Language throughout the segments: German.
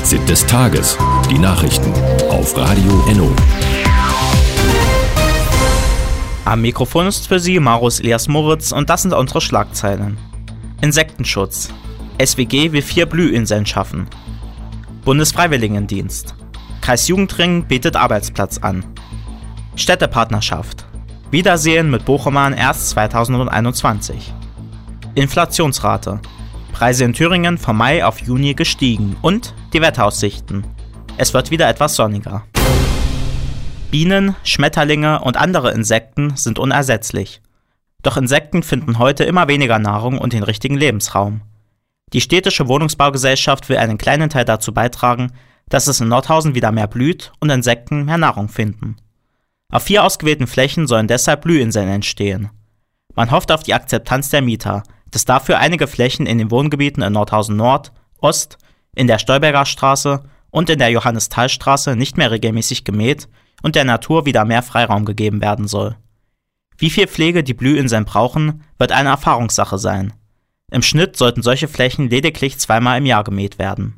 Fazit des Tages. Die Nachrichten auf Radio Enno. Am Mikrofon ist für Sie Marus Elias Moritz und das sind unsere Schlagzeilen. Insektenschutz. SWG will 4 Blühinseln schaffen. Bundesfreiwilligendienst. Kreis Jugendring bietet Arbeitsplatz an. Städtepartnerschaft. Wiedersehen mit Bochumern erst 2021. Inflationsrate. Preise in Thüringen vom Mai auf Juni gestiegen und die Wetteraussichten. Es wird wieder etwas sonniger. Bienen, Schmetterlinge und andere Insekten sind unersetzlich. Doch Insekten finden heute immer weniger Nahrung und den richtigen Lebensraum. Die städtische Wohnungsbaugesellschaft will einen kleinen Teil dazu beitragen, dass es in Nordhausen wieder mehr blüht und Insekten mehr Nahrung finden. Auf 4 ausgewählten Flächen sollen deshalb Blühinseln entstehen. Man hofft auf die Akzeptanz der Mieter, dass dafür einige Flächen in den Wohngebieten in Nordhausen Nord, Ost, in der Stolberger Straße und in der Johannes-Thal-Straße nicht mehr regelmäßig gemäht und der Natur wieder mehr Freiraum gegeben werden soll. Wie viel Pflege die Blühinseln brauchen, wird eine Erfahrungssache sein. Im Schnitt sollten solche Flächen lediglich 2-mal im Jahr gemäht werden.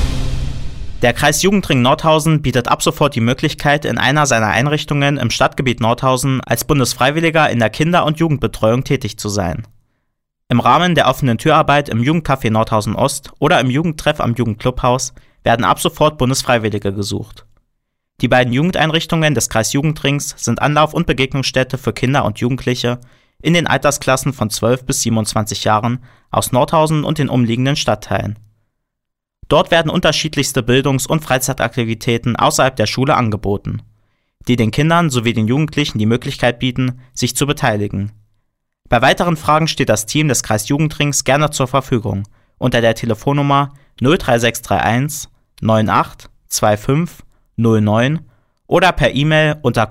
Der Kreis Jugendring Nordhausen bietet ab sofort die Möglichkeit, in einer seiner Einrichtungen im Stadtgebiet Nordhausen als Bundesfreiwilliger in der Kinder- und Jugendbetreuung tätig zu sein. Im Rahmen der offenen Türarbeit im Jugendcafé Nordhausen Ost oder im Jugendtreff am Jugendclubhaus werden ab sofort Bundesfreiwillige gesucht. Die beiden Jugendeinrichtungen des Kreis Jugendrings sind Anlauf- und Begegnungsstätte für Kinder und Jugendliche in den Altersklassen von 12 bis 27 Jahren aus Nordhausen und den umliegenden Stadtteilen. Dort werden unterschiedlichste Bildungs- und Freizeitaktivitäten außerhalb der Schule angeboten, die den Kindern sowie den Jugendlichen die Möglichkeit bieten, sich zu beteiligen. Bei weiteren Fragen steht das Team des Kreis Jugendrings gerne zur Verfügung unter der Telefonnummer 03631 98 25 09 oder per E-Mail unter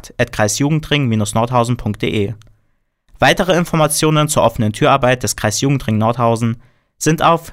kontakt@kreisjugendring-nordhausen.de. Weitere Informationen zur offenen Türarbeit des Kreis Jugendring Nordhausen sind auf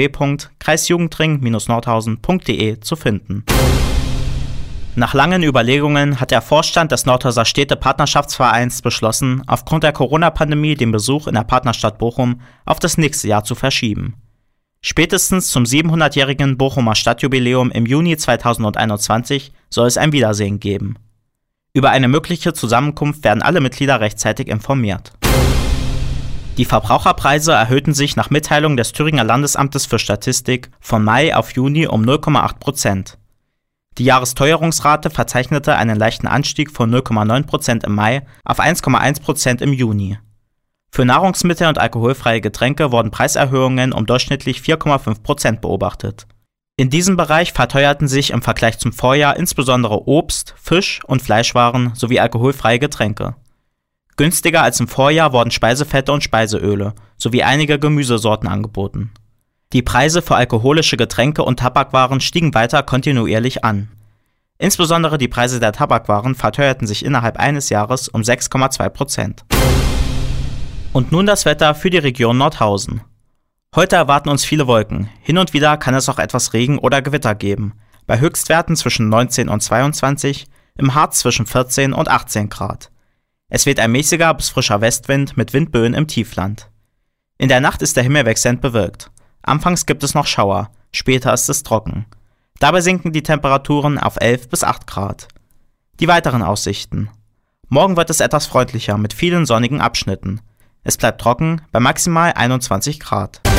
www.kreisjugendring-nordhausen.de zu finden. Nach langen Überlegungen hat der Vorstand des Nordhauser Städtepartnerschaftsvereins beschlossen, aufgrund der Corona-Pandemie den Besuch in der Partnerstadt Bochum auf das nächste Jahr zu verschieben. Spätestens zum 700-jährigen Bochumer Stadtjubiläum im Juni 2021 soll es ein Wiedersehen geben. Über eine mögliche Zusammenkunft werden alle Mitglieder rechtzeitig informiert. Die Verbraucherpreise erhöhten sich nach Mitteilung des Thüringer Landesamtes für Statistik von Mai auf Juni um 0,8%. Die Jahresteuerungsrate verzeichnete einen leichten Anstieg von 0,9% im Mai auf 1,1% im Juni. Für Nahrungsmittel und alkoholfreie Getränke wurden Preiserhöhungen um durchschnittlich 4,5% beobachtet. In diesem Bereich verteuerten sich im Vergleich zum Vorjahr insbesondere Obst, Fisch und Fleischwaren sowie alkoholfreie Getränke. Günstiger als im Vorjahr wurden Speisefette und Speiseöle sowie einige Gemüsesorten angeboten. Die Preise für alkoholische Getränke und Tabakwaren stiegen weiter kontinuierlich an. Insbesondere die Preise der Tabakwaren verteuerten sich innerhalb eines Jahres um 6,2%. Und nun das Wetter für die Region Nordhausen. Heute erwarten uns viele Wolken. Hin und wieder kann es auch etwas Regen oder Gewitter geben. Bei Höchstwerten zwischen 19 und 22, im Harz zwischen 14 und 18 Grad. Es weht ein mäßiger bis frischer Westwind mit Windböen im Tiefland. In der Nacht ist der Himmel wechselnd bewölkt. Anfangs gibt es noch Schauer, später ist es trocken. Dabei sinken die Temperaturen auf 11 bis 8 Grad. Die weiteren Aussichten. Morgen wird es etwas freundlicher mit vielen sonnigen Abschnitten. Es bleibt trocken bei maximal 21 Grad.